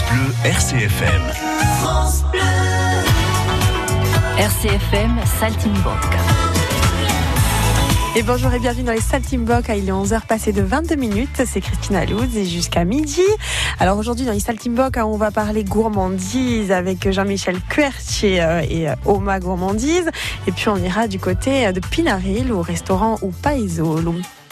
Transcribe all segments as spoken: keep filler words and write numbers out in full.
Bleu R C F M. France Bleu. R C F M Saltimbocca. Et bonjour et bienvenue dans les Saltimbocca. Il est onze heures passées de vingt-deux minutes. C'est Christina Louz et jusqu'à midi. Alors aujourd'hui dans les Saltimbocca, on va parler gourmandise avec Jean-Michel Quertier et Oma Gourmandise. Et puis on ira du côté de Pinaril au restaurant ou Paesolo.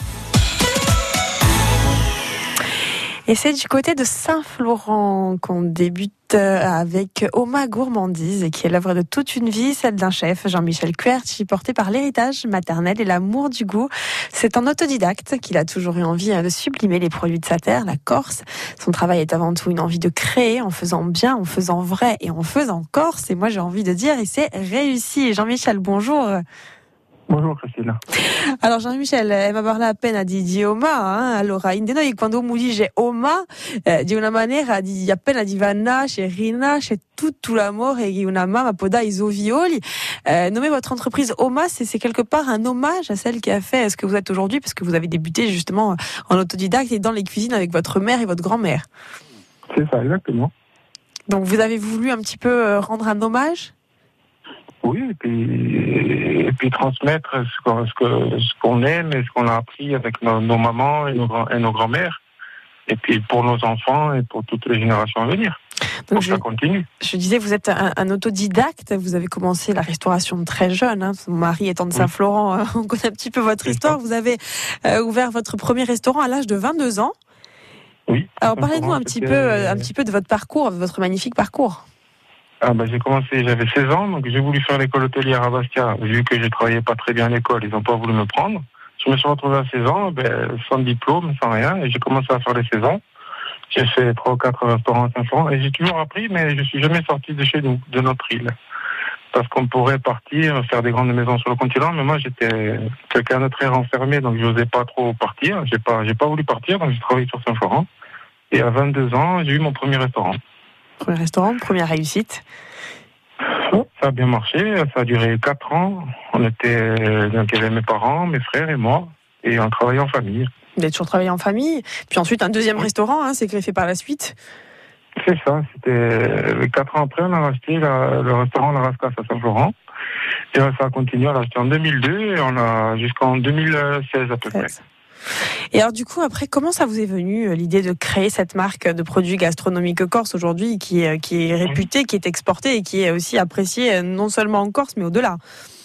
Et c'est du côté de Saint-Florent qu'on débute avec Oma Gourmandise, qui est l'œuvre de toute une vie, celle d'un chef, Jean-Michel Quertier, porté par l'héritage maternel et l'amour du goût. C'est un autodidacte qu'il a toujours eu envie de sublimer les produits de sa terre, la Corse. Son travail est avant tout une envie de créer, en faisant bien, en faisant vrai et en faisant corse. Et moi j'ai envie de dire, et c'est réussi. Jean-Michel, bonjour. Bonjour Christina. Alors Jean-Michel, eh, mi parla appena di, di Oma, eh? Allora in noi quando uno dice Oma, eh, di una maniera di appena di va nasce, rinasce tutto l'amore che una mamma può dare ai suoi figlioli. Euh, nommer votre entreprise Oma, c'est, c'est quelque part un hommage à celle qui a fait ce que vous êtes aujourd'hui, parce que vous avez débuté justement en autodidacte et dans les cuisines avec votre mère et votre grand-mère. C'est ça, exactement. Donc vous avez voulu un petit peu rendre un hommage ? Oui, et puis, et puis transmettre ce qu'on, ce, que, ce qu'on aime et ce qu'on a appris avec nos, nos mamans et nos, grands, et nos grands-mères, et puis pour nos enfants et pour toutes les générations à venir. Donc pour je, ça continue. Je disais, vous êtes un, un autodidacte, vous avez commencé la restauration très jeune, hein. Mon mari étant de Saint-Florent, oui. On connaît un petit peu votre C'est histoire. Ça. Vous avez euh, ouvert votre premier restaurant à l'âge de vingt-deux ans. Oui. Alors parlez-nous un petit, peu, euh, un petit peu de votre parcours, de votre magnifique parcours. Ah ben j'ai commencé, j'avais seize ans, donc j'ai voulu faire l'école hôtelière à Bastia. Vu que je travaillais pas très bien à l'école, ils n'ont pas voulu me prendre. Je me suis retrouvé à seize ans, ben, sans diplôme, sans rien, et j'ai commencé à faire les seize ans. J'ai fait trois ou quatre restaurants à Saint-Florent, et j'ai toujours appris, mais je suis jamais sorti de chez nous, de notre île. Parce qu'on pourrait partir, faire des grandes maisons sur le continent, mais moi j'étais quelqu'un de très renfermé, donc je n'osais pas trop partir. J'ai pas, j'ai pas voulu partir, donc j'ai travaillé sur Saint-Florent. Et à vingt-deux ans, j'ai eu mon premier restaurant. Premier restaurant, première réussite. Ça a bien marché, ça a duré quatre ans. On était, donc il y avait mes parents, mes frères et moi, et on travaillait en famille. Vous avez toujours travaillé en famille, puis ensuite un deuxième oui. restaurant, hein, s'est greffé par la suite. C'est ça, c'était quatre ans après, on a racheté la, le restaurant La Rascasse à Saint-Florent. Et ça a continué, on l'a acheté en deux mille deux et on a jusqu'en deux mille seize à peu près. Et alors du coup, après, comment ça vous est venu l'idée de créer cette marque de produits gastronomiques corse aujourd'hui, qui est, qui est réputée, qui est exportée et qui est aussi appréciée non seulement en Corse, mais au-delà?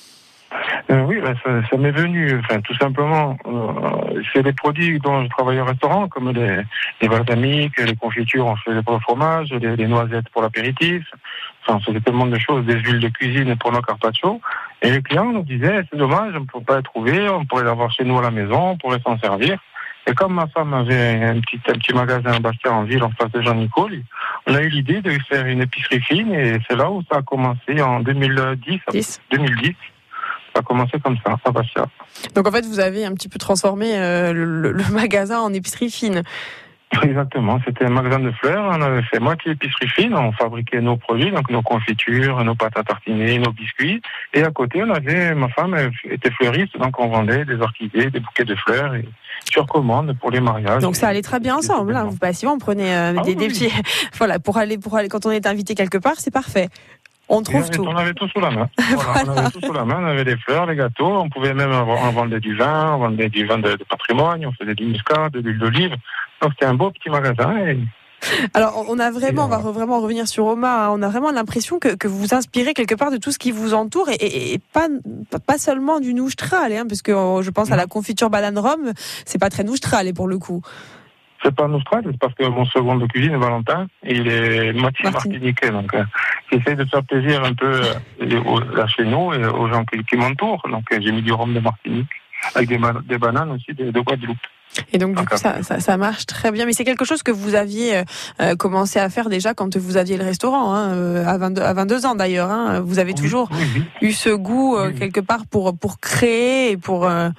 Euh, oui, ben ça, ça m'est venu, enfin, tout simplement, euh, c'est des produits dont je travaille au restaurant, comme les, les balsamiques, les confitures, on faisait pour le fromage, les, les noisettes pour l'apéritif, enfin, on faisait tellement de choses, des huiles de cuisine pour nos carpaccio, et les clients nous disaient, c'est dommage, on ne peut pas les trouver, on pourrait l'avoir chez nous à la maison, on pourrait s'en servir. Et comme ma femme avait un petit, un petit magasin à Bastia en ville, en face de Jean-Nicole, on a eu l'idée de faire une épicerie fine, et c'est là où ça a commencé en deux mille dix. dix. deux mille dix. Ça a commencé comme ça, à Bastia. Donc en fait, vous avez un petit peu transformé euh, le, le magasin en épicerie fine. Exactement, c'était un magasin de fleurs, on avait fait moitié épicerie fine, on fabriquait nos produits, donc nos confitures, nos pâtes à tartiner, nos biscuits, et à côté, on avait, ma femme était fleuriste, donc on vendait des orchidées, des bouquets de fleurs, et sur commande pour les mariages. Donc ça allait très bien ensemble, hein. Vous passez, on prenait euh, ah, des, oui. des petits, voilà, pour aller, pour aller, quand on est invité quelque part, c'est parfait. On trouve et tout. On avait tout sous la main. Voilà, voilà. On avait tout sous la main. On avait des fleurs, des gâteaux. On pouvait même avoir, on vendait du vin, on vendait du vin de, de patrimoine, on faisait du muscat, de l'huile d'olive. Donc c'était un beau petit magasin. Et... Alors on a vraiment, et, on va vraiment revenir sur Oma. On a vraiment l'impression que, que vous vous inspirez quelque part de tout ce qui vous entoure et, et, et pas, pas seulement du noustral, hein, parce que je pense non. à la confiture banane rhum, c'est pas très noustral, et pour le coup. C'est pas noustral, c'est parce que mon second de cuisine, Valentin, il est moitié martiniquais, donc euh, j'essaie de faire plaisir un peu euh, là chez nous et aux gens qui, qui m'entourent. Donc euh, j'ai mis du rhum de Martinique, avec des, des bananes aussi de, de Guadeloupe. Et donc du coup ça, ça, ça marche très bien, mais c'est quelque chose que vous aviez euh, commencé à faire déjà quand vous aviez le restaurant, hein, euh, à, vingt-deux, à vingt-deux ans d'ailleurs. Hein, vous avez oui, toujours oui, oui. eu ce goût euh, oui, quelque part pour, pour créer et pour... Euh,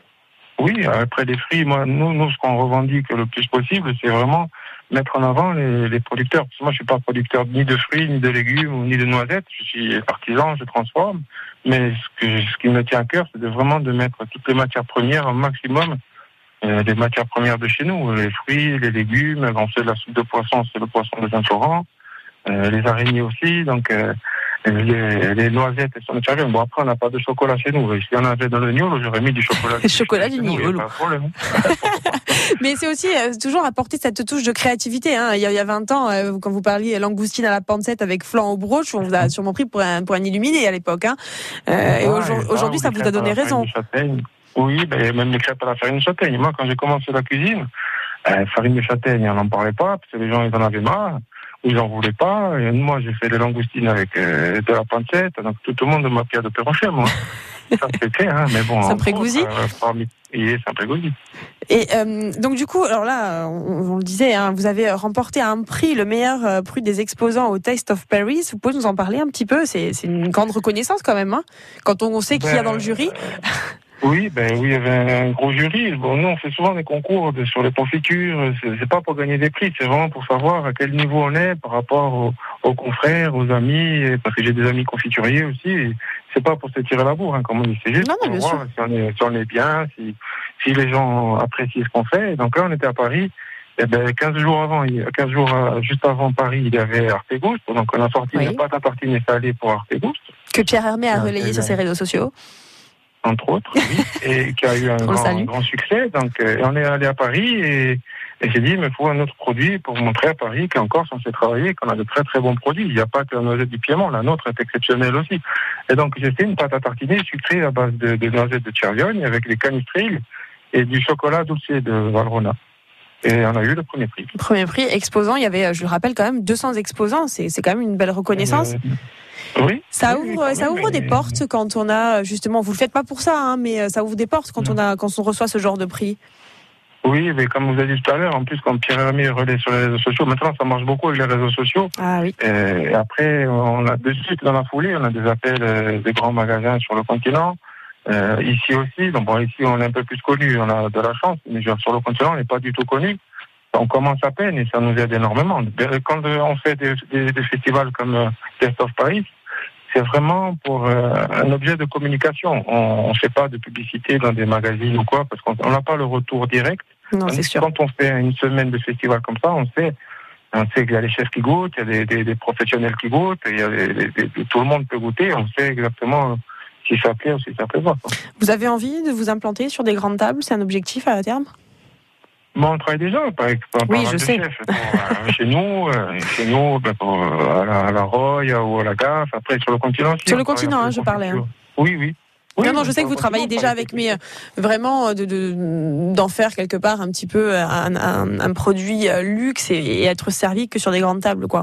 Oui, après les fruits, moi, nous, nous, ce qu'on revendique le plus possible, c'est vraiment mettre en avant les, les producteurs. Parce que moi, je suis pas producteur ni de fruits, ni de légumes, ni de noisettes. Je suis artisan, je transforme. Mais ce, que, ce qui me tient à cœur, c'est de vraiment de mettre toutes les matières premières au maximum euh, les matières premières de chez nous, les fruits, les légumes. On fait de la soupe de poisson, c'est le poisson de Saint-Florent. Euh, les araignées aussi, donc euh, les, les noisettes elles sont de Tchervion. Bon, après on n'a pas de chocolat chez nous. Si on avait dans le Niolo, j'aurais mis du chocolat. Le chocolat du Niolo. Mais c'est aussi euh, toujours apporter cette touche de créativité. Hein. Il, y a, il y a vingt ans, euh, quand vous parliez langoustine à la pancette avec flan au broche, on vous a sûrement pris pour un, pour un illuminé à l'époque. Hein. Euh, ah, et aujourd'hui, et aujourd'hui ça vous a donné raison. Oui, ben, même les crêpes à la farine de châtaigne. Moi, quand j'ai commencé la cuisine, euh, farine de châtaigne, on n'en parlait pas, parce que les gens, ils en avaient marre. Ils n'en voulaient pas. Et moi, j'ai fait des langoustines avec euh, de la pancette. Donc, tout le monde m'a pied de perrocher, moi. Ça, c'est clair, hein. Mais bon. Ça me prégousille. Oui, ça me prégousille. Et euh, donc, du coup, alors là, on, on le disait, hein, vous avez remporté un prix, le meilleur euh, prix des exposants au Taste of Paris. Vous pouvez nous en parler un petit peu? C'est, c'est une grande reconnaissance, quand même, hein, quand on sait ben, qui y a dans le jury. Euh... Oui, ben oui, il y avait un gros jury. Bon, nous, on fait souvent des concours de, sur les confitures. C'est, c'est pas pour gagner des prix, c'est vraiment pour savoir à quel niveau on est par rapport aux, aux confrères, aux amis, parce que j'ai des amis confituriers aussi. Et c'est pas pour se tirer la bourre, hein, comme on dit. C'est juste non, non, pour voir si on, est, si on est bien, si, si les gens apprécient ce qu'on fait. Et donc là, on était à Paris. Et ben, quinze jours avant, quinze jours juste avant Paris, il y avait Artégoust. Donc on a sorti oui. une pâte à tartiner salée pour Artégoust. Que Pierre Hermé a relayé sur ses réseaux sociaux. Entre autres, oui, et qui a eu un grand, grand succès. Donc, euh, on est allé à Paris et, et j'ai dit, mais il faut un autre produit pour montrer à Paris qu'est encore censé travailler, qu'on a de très très bons produits. Il n'y a pas que la noisette du Piémont, la nôtre est exceptionnelle aussi. Et donc, j'ai fait une pâte à tartiner sucrée à base de, de noisettes de Tchervion avec des canistrils et du chocolat doucier de Valrhona. Et on a eu le premier prix. Le premier prix, exposant, il y avait, je le rappelle quand même, deux cents exposants. C'est, c'est quand même une belle reconnaissance. Euh, Oui. Ça oui, ouvre, oui, ça ouvre mais... des portes quand on a justement. Vous le faites pas pour ça, hein, mais ça ouvre des portes quand non. on a, quand on reçoit ce genre de prix. Oui, mais comme vous avez dit tout à l'heure, en plus quand Pierre Hermé relaie sur les réseaux sociaux, maintenant ça marche beaucoup avec les réseaux sociaux. Ah oui. Et après, on a de suite dans la foulée, on a des appels euh, des grands magasins sur le continent. Euh, ici aussi, donc bon, ici on est un peu plus connu, on a de la chance, mais genre, sur le continent on n'est pas du tout connu. On commence à peine et ça nous aide énormément. Quand on fait des, des, des festivals comme euh, Taste of Paris, c'est vraiment pour euh, un objet de communication. On ne fait pas de publicité dans des magazines ou quoi, parce qu'on n'a pas le retour direct. Non, c'est sûr. Quand on fait une semaine de festival comme ça, on sait, on sait qu'il y a les chefs qui goûtent, il y a des, des, des professionnels qui goûtent, il y a des, des, des, tout le monde peut goûter, on sait exactement si ça plaît ou si ça plaît pas. Vous avez envie de vous implanter sur des grandes tables? C'est un objectif à terme? Bon, on travaille déjà par, par, oui, par je de sais. Chefs. Bon, euh, chez nous, euh, chez nous, ben, pour, euh, à, la, à la Roya ou à la Gaffe, après sur le continent aussi. Sur le continent, hein, je parlais. Hein. Oui, oui. Oui, non, non, je sais que vous travaillez déjà avec, mais vraiment de, de, d'en faire quelque part un petit peu un, un, un produit luxe et, et être servi que sur des grandes tables, quoi.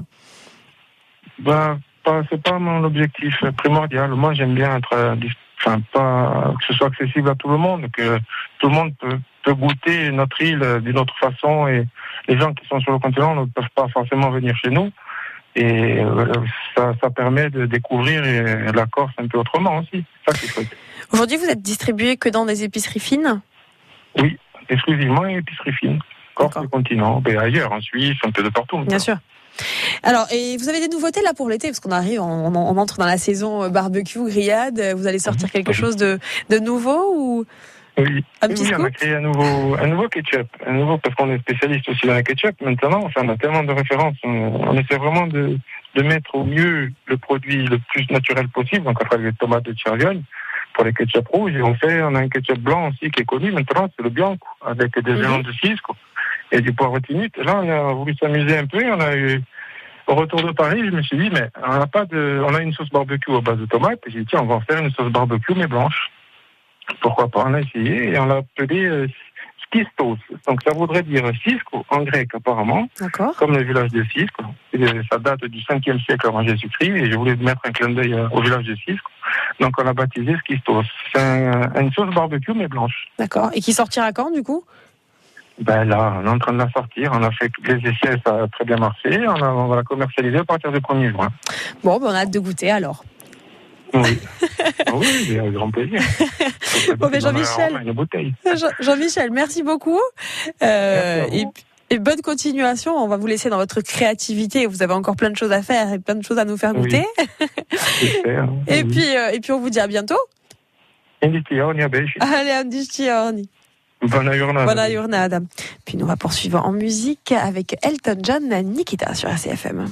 Ben, pas, c'est pas mon objectif primordial. Moi, j'aime bien être, enfin, pas que ce soit accessible à tout le monde, que tout le monde peut, peut goûter notre île d'une autre façon et les gens qui sont sur le continent ne peuvent pas forcément venir chez nous. Et ça, ça permet de découvrir la Corse un peu autrement aussi. Ça, c'est chouette. Aujourd'hui, vous êtes distribué que dans des épiceries fines? Oui, exclusivement épiceries fines. Corse, le continent, mais ailleurs, en Suisse, un peu de partout. Bien sûr. Alors, et vous avez des nouveautés là pour l'été, parce qu'on arrive, on, on entre dans la saison barbecue, grillade. Vous allez sortir quelque chose de, de nouveau ou oui, un petit oui, scoop? On a créé un nouveau, un nouveau ketchup, un nouveau parce qu'on est spécialiste aussi dans la ketchup. Maintenant, enfin, on a tellement de références, on, on essaie vraiment de, de mettre au mieux le produit le plus naturel possible. Donc, on fait des tomates de Tchervion pour les ketchup rouges et on fait, on a un ketchup blanc aussi qui est connu. Maintenant, c'est le Bianco avec des élans mm-hmm. de Cisco et du poivre tinite. Là, on a voulu s'amuser un peu. On a eu au retour de Paris, je me suis dit, mais on n'a pas de, on a une sauce barbecue à base de tomates. Et j'ai dit, tiens, on va en faire une sauce barbecue mais blanche. Pourquoi pas? On a essayé et on l'a appelé euh, Skistos. Donc ça voudrait dire Cisco en grec apparemment. D'accord. Comme le village de Cisco. Et ça date du cinquième siècle avant Jésus-Christ et je voulais mettre un clin d'œil au village de Cisco. Donc on l'a baptisé Skistos. C'est un, une sauce barbecue mais blanche. D'accord. Et qui sortira quand du coup? Ben là, on est en train de la sortir. On a fait les essais, ça a très bien marché. On, a, on va la commercialiser à partir du premier juin. Bon, ben on a hâte de goûter alors. Oui, oui, avec grand plaisir. Bon, mais Jean-Michel, Jean- Jean-Michel, merci beaucoup. Euh, merci et, et bonne continuation. On va vous laisser dans votre créativité. Vous avez encore plein de choses à faire et plein de choses à nous faire goûter. Oui. et, oui. puis, euh, et puis, on vous dit à bientôt. Allez, Allez, on dit Buona giornata. Buona giornata. Puis nous va poursuivre en musique avec Elton John, Nikita sur R C F M.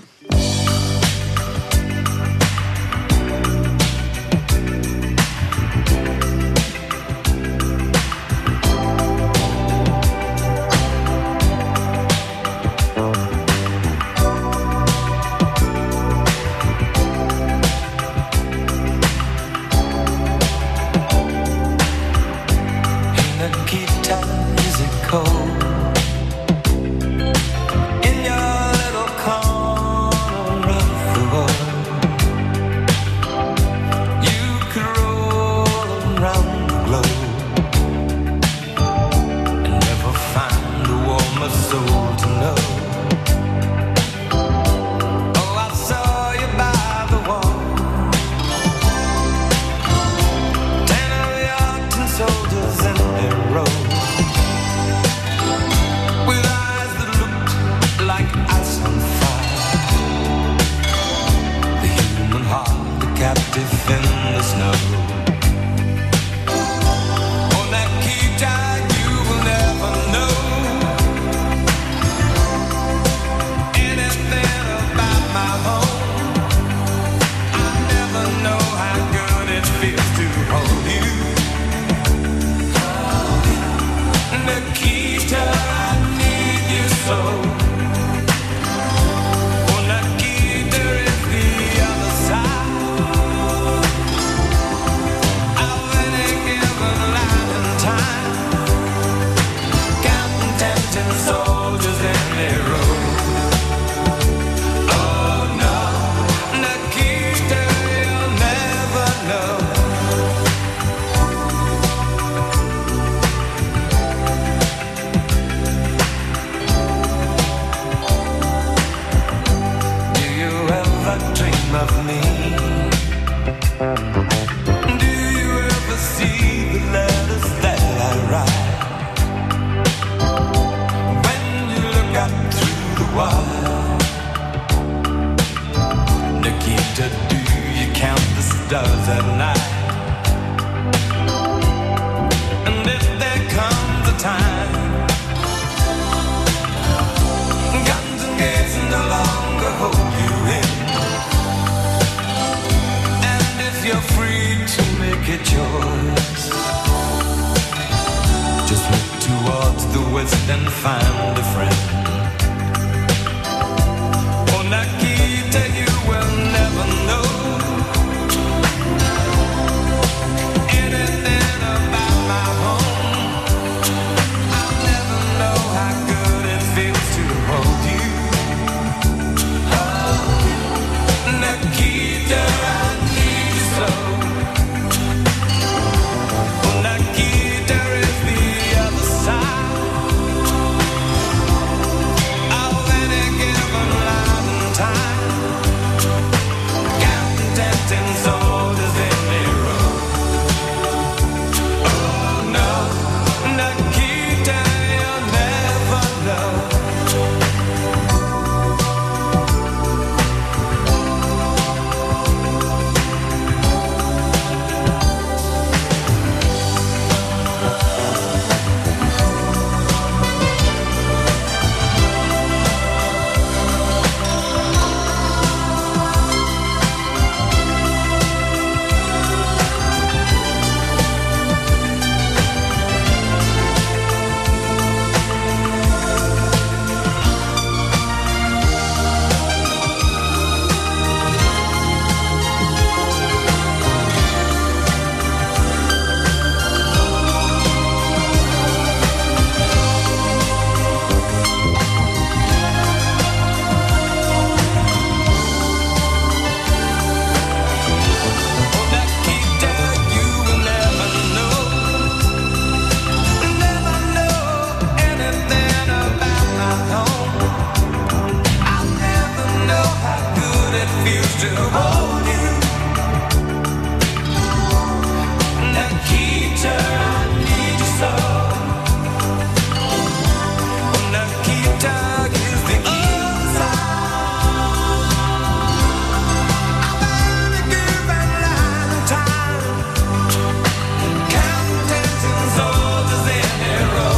Counting dancing soldiers in their row.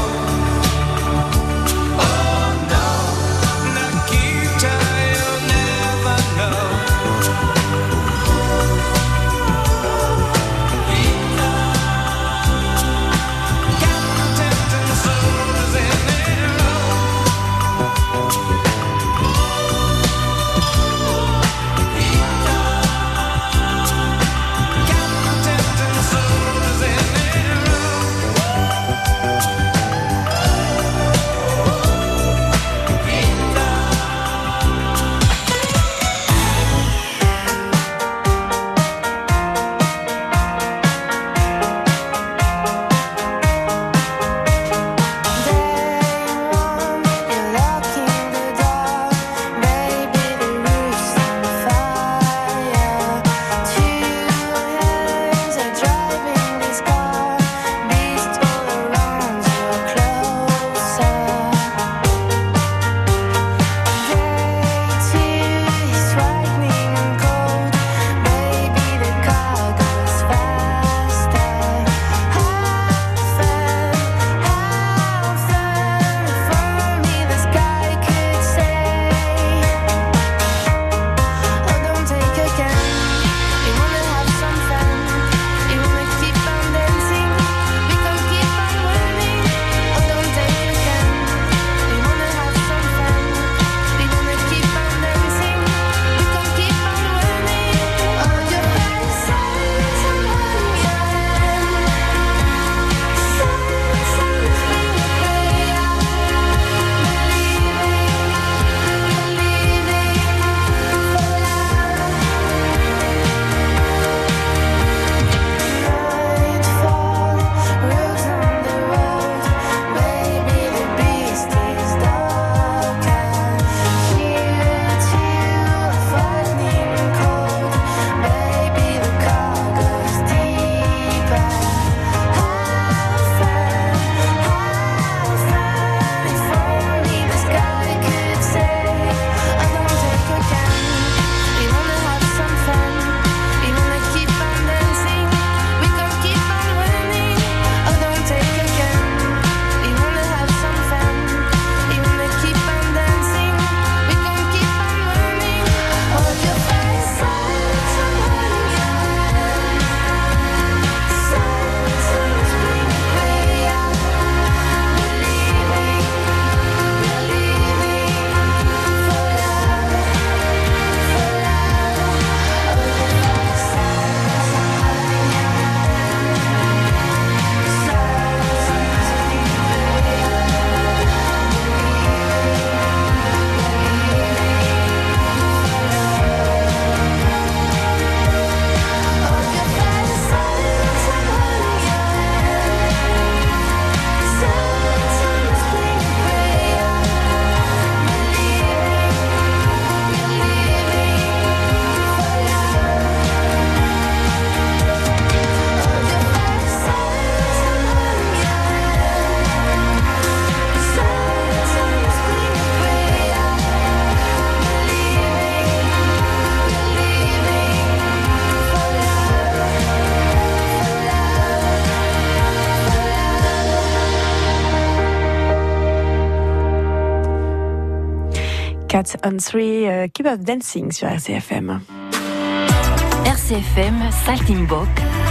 Cats on Three, euh, Keep Up Dancing sur R C F M. R C F M, Saltimbok,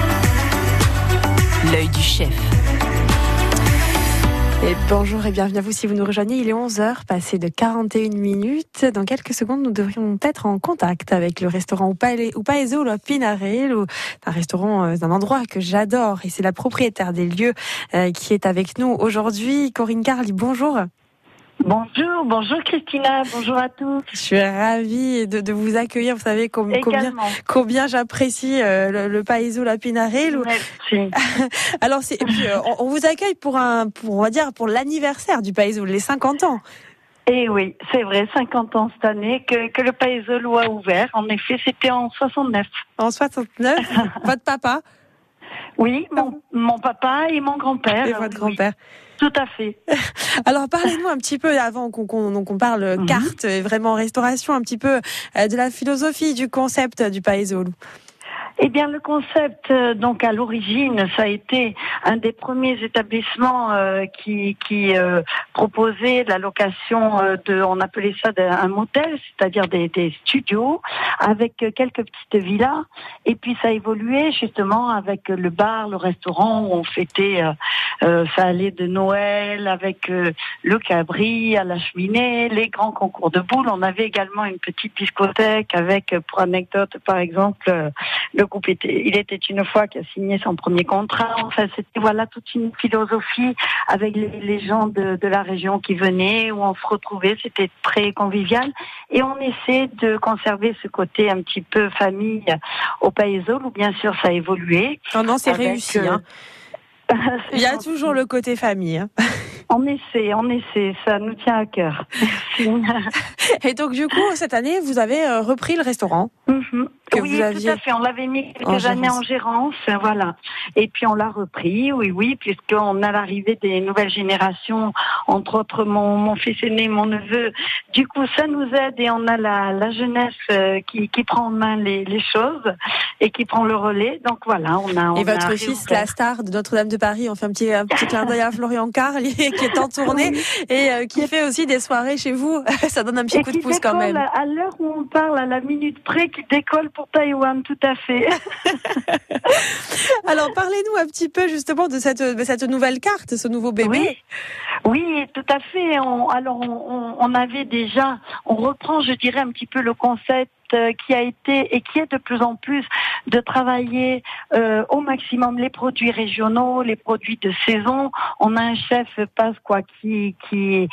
l'œil du chef. Et bonjour et bienvenue à vous si vous nous rejoignez. Il est onze heures, passé de quarante et une minutes. Dans quelques secondes, nous devrions être en contact avec le restaurant Upaezo ou Pinarel, ou un restaurant, un endroit que j'adore. Et c'est la propriétaire des lieux euh, qui est avec nous aujourd'hui. Corinne Carli, bonjour. Bonjour, bonjour Christina, bonjour à tous. Je suis ravie de, de vous accueillir. Vous savez com- combien, combien j'apprécie euh, le, le Paeso La Pinarel. Merci. Alors, c'est, et puis, euh, on, on vous accueille pour un, pour, on va dire, pour l'anniversaire du Paeso, les cinquante ans. Et oui, c'est vrai, cinquante ans cette année que, que le Paeso a ouvert. En effet, c'était en soixante-neuf. En soixante-neuf, votre papa? Oui, mon, mon papa et mon grand-père. Et votre grand-père. Oui. Tout à fait. Alors, parlez-nous un petit peu, avant qu'on, qu'on, qu'on parle mm-hmm. carte, vraiment restauration, un petit peu de la philosophie, du concept du Paeso. Eh bien, le concept, euh, donc à l'origine, ça a été un des premiers établissements euh, qui, qui euh, proposait la location euh, de, on appelait ça un motel, c'est-à-dire des, des studios avec quelques petites villas. Et puis ça a évolué justement avec le bar, le restaurant où on fêtait, euh, euh, ça allait de Noël avec euh, le cabri à la cheminée, les grands concours de boules. On avait également une petite discothèque avec, pour anecdote par exemple, euh, le groupe était, il était une fois qui a signé son premier contrat. Enfin, c'était voilà toute une philosophie avec les, les gens de, de la région qui venaient, où on se retrouvait. C'était très convivial et on essaie de conserver ce côté un petit peu famille au Paeso, où bien sûr ça a évolué. Non, non, c'est avec, réussi. Hein. Euh, il y a toujours le côté famille. Hein. On essaie, on essaie, ça nous tient à cœur. Et donc du coup, cette année, vous avez repris le restaurant. Mm-hmm. Que oui, vous aviez... tout à fait. On l'avait mis quelques en années en gérance, voilà. Et puis on l'a repris, oui, oui, puisqu'on a l'arrivée des nouvelles générations, entre autres mon, mon fils aîné, mon neveu. Du coup, ça nous aide et on a la, la jeunesse qui, qui prend en main les, les choses et qui prend le relais. Donc voilà, on a. On et votre a fils, la star de Notre-Dame de Paris, on fait un petit, un petit clin d'œil à Florian Carli, qui est en tournée oui. et euh, qui fait aussi des soirées chez vous. Ça donne un petit et coup de pouce quand même. À l'heure où on parle, à la minute près, qui décolle pour Taïwan, tout à fait. Alors, parlez-nous un petit peu justement de cette, de cette nouvelle carte, ce nouveau bébé. Oui, oui, tout à fait. On, alors, on, on avait déjà, on reprend, je dirais, un petit peu le concept qui a été et qui est de plus en plus de travailler euh, au maximum les produits régionaux, les produits de saison. On a un chef Pasqua qui qui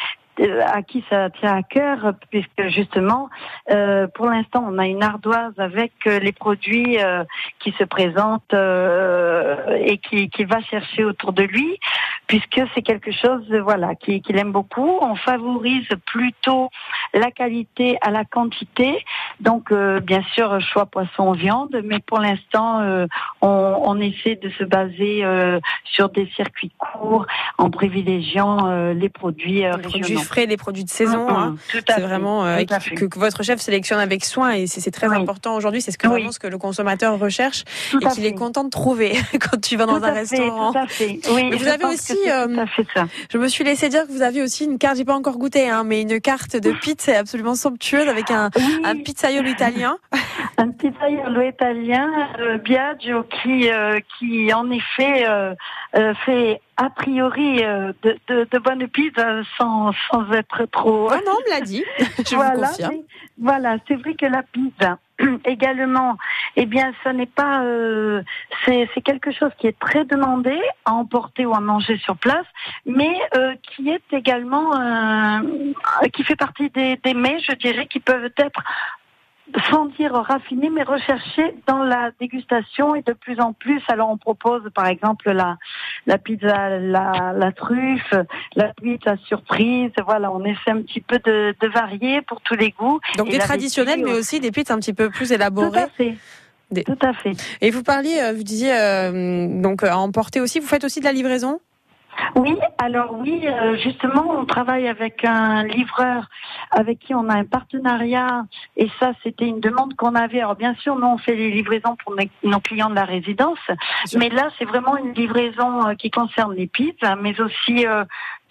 à qui ça tient à cœur, puisque justement, euh, pour l'instant, on a une ardoise avec euh, les produits euh, qui se présentent euh, et qui, qui va chercher autour de lui, puisque c'est quelque chose, voilà, qui, qu'il aime beaucoup. On favorise plutôt la qualité à la quantité, donc euh, bien sûr choix poisson viande, mais pour l'instant, euh, on, on essaie de se baser euh, sur des circuits courts en privilégiant euh, les produits euh, les régionaux. Produits frais, les produits de saison, mmh, hein. Tout à c'est fait, vraiment euh, tout à que, que votre chef sélectionne avec soin et c'est, c'est très oui. important aujourd'hui. C'est ce que, oui. vraiment ce que le consommateur recherche tout et qu'il fait. Est content de trouver quand tu vas dans tout un restaurant. Fait, tout à fait. Oui, mais vous avez aussi, euh, tout à fait ça. Je me suis laissé dire que vous aviez aussi une carte, j'ai pas encore goûté, hein, mais une carte de pizza absolument somptueuse avec un, oui. un pizzaiolo italien. Un pizzaiolo italien, euh, Biagio, qui, euh, qui en effet euh, euh, fait a priori euh, de, de, de bonnes pizzas sans, sans être trop... Oh non, on me l'a dit, je voilà, vous confirme. Mais, voilà, c'est vrai que la pizza, également, eh bien, ce n'est pas... Euh, c'est, c'est quelque chose qui est très demandé à emporter ou à manger sur place, mais euh, qui est également... Euh, qui fait partie des, des mets, je dirais, qui peuvent être... sans dire raffiné, mais recherché dans la dégustation et de plus en plus. Alors on propose par exemple la la pizza, la, la truffe, la pizza surprise. Voilà, on essaie un petit peu de, de varier pour tous les goûts. Donc et des traditionnels, mais aussi des pizzas un petit peu plus élaborées. Tout à fait. Des... Tout à fait. Et vous parliez, vous disiez euh, donc à emporter aussi. Vous faites aussi de la livraison ? Oui, alors oui, euh, justement, on travaille avec un livreur avec qui on a un partenariat et ça, c'était une demande qu'on avait. Alors bien sûr, nous, on fait les livraisons pour nos clients de la résidence, mais là, c'est vraiment une livraison euh, qui concerne les pizzas, mais aussi euh,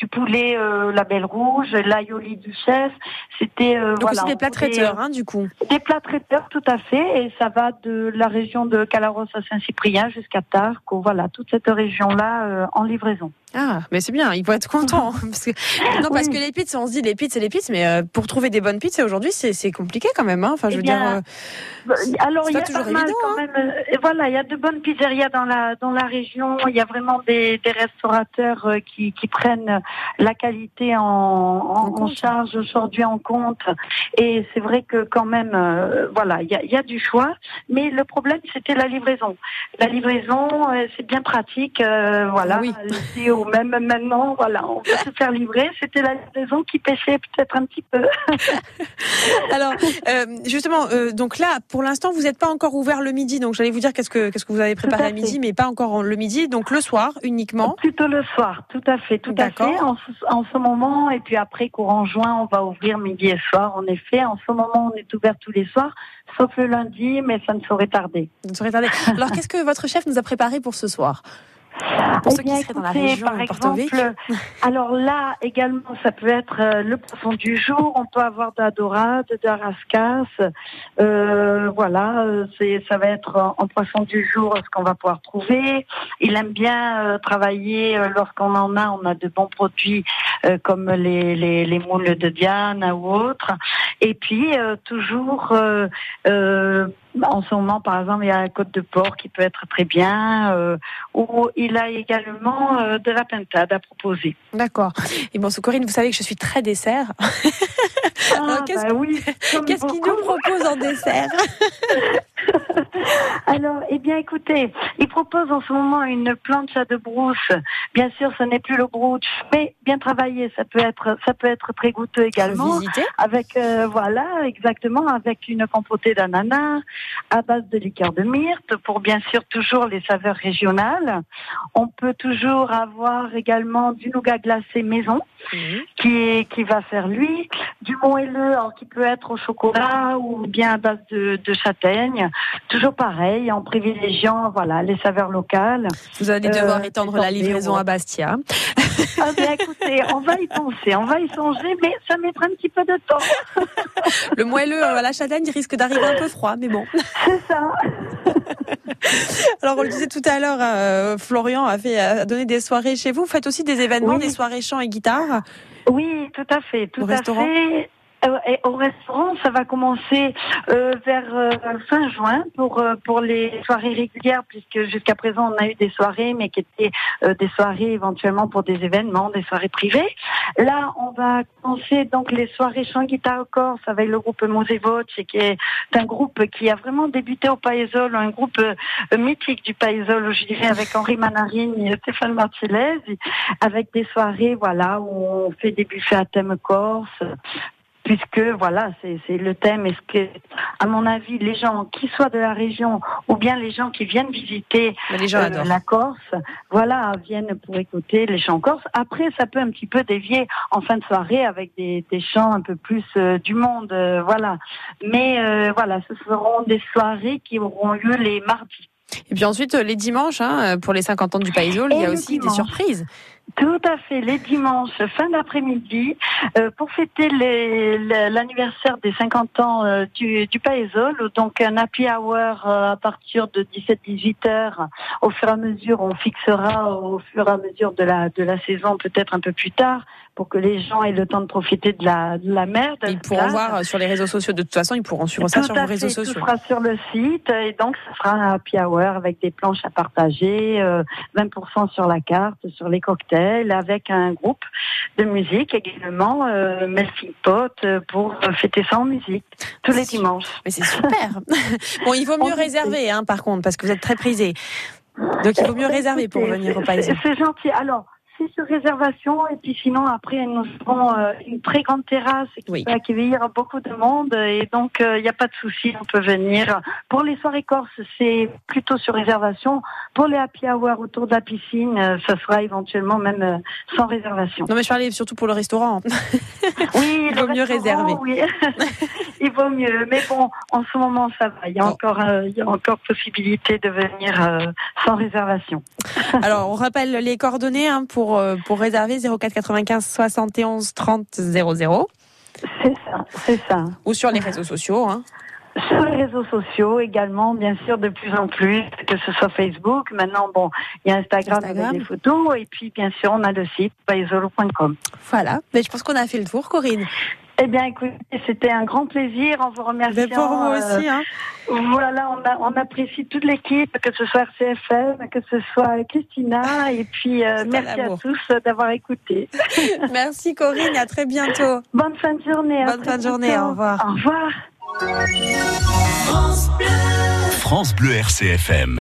du poulet euh, label rouge, l'aioli du chef. C'était euh, Donc voilà, aussi des plats traiteurs, hein, du coup. Des plats traiteurs, tout à fait, et ça va de la région de Calaros à Saint-Cyprien jusqu'à Tarbes, voilà, toute cette région-là euh, en livraison. Ah, mais c'est bien, il faut être content. Parce que, non, parce Oui. que les pizzas, on se dit les pizzas, c'est les pizzas, mais euh, pour trouver des bonnes pizzas aujourd'hui, c'est, c'est compliqué quand même. Hein. Enfin, je Eh veux bien, dire, euh, alors c'est il y pas a toujours pas mal évident, quand hein. même. Et voilà, il y a de bonnes pizzerias dans la dans la région. Il y a vraiment des, des restaurateurs euh, qui qui prennent la qualité en, en, en charge aujourd'hui en compte. Et c'est vrai que quand même, euh, voilà, il y a, il y a du choix. Mais le problème, c'était la livraison. La livraison, euh, c'est bien pratique. Euh, voilà, Ah oui. ici, ou même maintenant, voilà, on peut se faire livrer. C'était la livraison qui pêchait peut-être un petit peu. Alors, euh, justement, euh, donc là, pour l'instant, vous n'êtes pas encore ouvert le midi. Donc, j'allais vous dire qu'est-ce que qu'est-ce que vous avez préparé Tout à à midi, fait. mais pas encore le midi. Donc, le soir uniquement. Plutôt le soir, tout à fait, tout à D'accord. fait. En, ce- en ce moment, et puis après, courant juin, on va ouvrir midi et soir. En effet, en ce moment, on est ouvert tous les soirs, sauf le lundi, mais ça ne saurait tarder. Vous ne saurez tarder. Alors, qu'est-ce que votre chef nous a préparé pour ce soir? Pour Eh ceux bien, qui seraient dans la écoutez, région par de Porto Vecchio. exemple, alors là également, ça peut être euh, le poisson du jour. On peut avoir de la dorade, de la rascasse. Euh, voilà, euh, c'est ça va être en, en poisson du jour ce qu'on va pouvoir trouver. Il aime bien euh, travailler euh, lorsqu'on en a. On a de bons produits euh, comme les, les les moules de Diane ou autres. Et puis euh, toujours. Euh, euh, En ce moment, par exemple, il y a la côte de porc qui peut être très bien, euh, ou il a également euh, de la pintade à proposer. D'accord. Et bon, Corinne, vous savez que je suis très dessert. Ah, Alors, qu'est-ce, bah oui, comme qu'est-ce qu'il beaucoup. nous propose en dessert? Alors, eh bien, écoutez, il propose en ce moment une plancha de brousse. Bien sûr, ce n'est plus le brooch, mais bien travaillé, ça peut être, ça peut être très goûteux également. Revisiter. Avec, euh, voilà, exactement, avec une compotée d'ananas à base de liqueur de myrte pour bien sûr toujours les saveurs régionales. On peut toujours avoir également du nougat glacé maison Mmh. qui, qui va faire lui, du moelleux alors, qui peut être au chocolat ou bien à base de, de châtaigne. Toujours pareil, en privilégiant voilà les saveurs locales. Vous allez devoir Euh, étendre c'est la tombé, livraison ouais. à Bastia. Ah bien écoutez, on va y penser, on va y songer, mais ça mettra un petit peu de temps. Le moelleux à la châtaigne risque d'arriver un peu froid, mais bon. C'est ça. Alors, on le disait tout à l'heure, euh, Florian a, fait, a donné des soirées chez vous. Vous faites aussi des événements, Oui. des soirées chant et guitare. Oui, tout à fait, tout Au à restaurant fait. Euh, et au restaurant, ça va commencer euh, vers euh, fin juin pour euh, pour les soirées régulières, puisque jusqu'à présent on a eu des soirées, mais qui étaient euh, des soirées éventuellement pour des événements, des soirées privées. Là, on va commencer donc les soirées chant guitare corse avec le groupe Mose Voce, qui est un groupe qui a vraiment débuté au Paesol, un groupe euh, mythique du Paesol, je dirais, avec Henri Manarine et Stéphane Martinez, avec des soirées voilà où on fait des buffets à thème corse. Puisque voilà, c'est, c'est le thème. Est-ce que, à mon avis, les gens qui soient de la région ou bien les gens qui viennent visiter Mais les gens euh, adorent. la Corse, voilà, viennent pour écouter les chants corse. Après, ça peut un petit peu dévier en fin de soirée avec des, des chants un peu plus euh, du monde, euh, voilà. Mais euh, voilà, ce seront des soirées qui auront lieu les mardis. Et puis ensuite, les dimanches, hein, pour les cinquante ans du Paesol, il y a le aussi dimanche. des surprises. Tout à fait, les dimanches, fin d'après-midi, euh, pour fêter les, l'anniversaire des cinquante ans euh, du, du Paesol, donc un happy hour euh, à partir de dix-sept à dix-huit heures. Au fur et à mesure, on fixera au fur et à mesure de la, de la saison, peut-être un peu plus tard, pour que les gens aient le temps de profiter de la, de la mer. de Ils la pourront plage. voir sur les réseaux sociaux. De toute façon, ils pourront suivre ça Tout sur à vos réseaux fait, sociaux. Tout sera sur le site et donc ce sera un happy hour avec des planches à partager, euh, vingt pour cent sur la carte, sur les cocktails, avec un groupe de musique également, euh, Melting Pot, euh, pour fêter ça en musique tous les dimanches. Mais c'est super. Bon, il vaut mieux On réserver, hein, par contre, parce que vous êtes très prisé. Donc il vaut mieux réserver pour Écoutez, venir au c'est- Paesol. C'est gentil. Alors, c'est sur réservation et puis sinon après nous avons euh, une très grande terrasse qui Oui. peut accueillir beaucoup de monde et donc il euh, n'y a pas de souci, on peut venir. Pour les soirées corse, c'est plutôt sur réservation. Pour les happy hour autour de la piscine, euh, ça sera éventuellement même euh, sans réservation. Non, mais je parlais surtout pour le restaurant. Oui, Il le vaut mieux restaurant, réserver. Oui. Il vaut mieux. Mais bon, en ce moment, ça va. Il y a Bon. encore, euh, il y a encore possibilité de venir euh, sans réservation. Alors, on rappelle les coordonnées hein, pour pour, euh, pour réserver zéro quatre quatre-vingt-quinze soixante et onze trente zéro zéro. C'est ça, c'est ça. Ou sur les réseaux sociaux. Hein. Sur les réseaux sociaux également, bien sûr, de plus en plus, que ce soit Facebook. Maintenant, bon, il y a Instagram, Instagram. avec des photos. Et puis, bien sûr, on a le site paisolo point com. Voilà. Mais je pense qu'on a fait le tour, Corinne. Eh bien, écoutez, c'était un grand plaisir. On vous remercie. Mais pour vous aussi. Hein. Euh, voilà, on, a, on apprécie toute l'équipe, que ce soit R C F M, que ce soit Christina. Et puis, euh, merci à tous d'avoir écouté. Merci, Corinne. À très bientôt. Bonne fin de journée. Bonne fin de journée. Au revoir. Au revoir. France Bleu, France Bleu R C F M.